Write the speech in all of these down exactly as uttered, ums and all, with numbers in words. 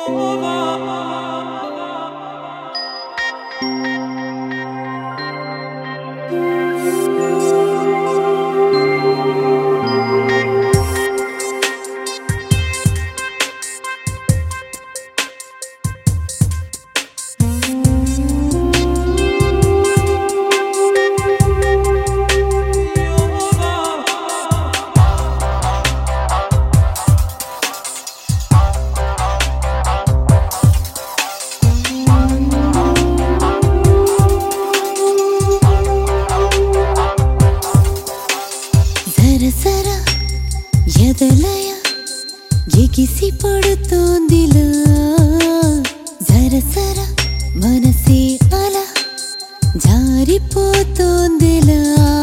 ఎదలయ ఎగిసి పడుతోందిలా జరసర మనసే అలా జారిపోతోందిలా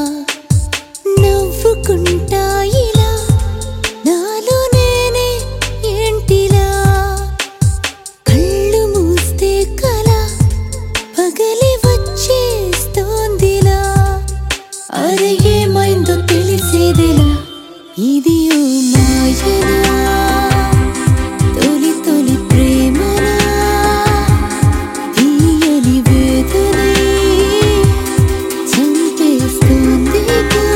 నవ్వుకుంటా ఇలా నాలో నేనే ఏంటిలా కళ్ళు మూస్తే కల పగలి వచ్చేస్తోందిలా అరే ఏమైందో తెలిసేదిలా ఇది ఓ మాయనా తొలి తొలి ప్రేమనా తీయని వేదనే చంపేస్తోందిగా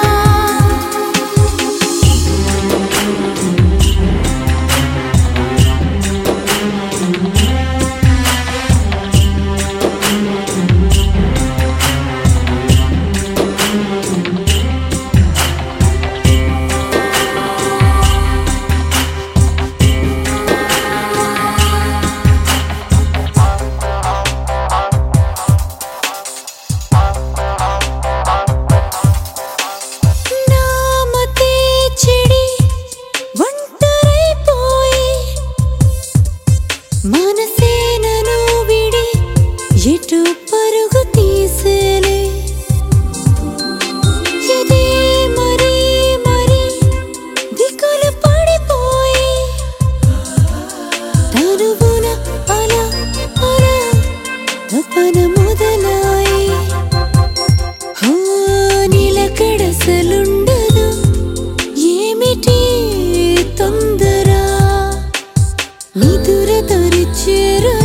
మనసేనను విడి ఎటు పరుగు తీసేలే ఎదే మరి మరి దిక్కులు పడిపోయి తనువున అలా అలా తపన మొదలాయి హో నిలకడసలుండదు ఏమిటి తొందర నిదుర తరిచేరా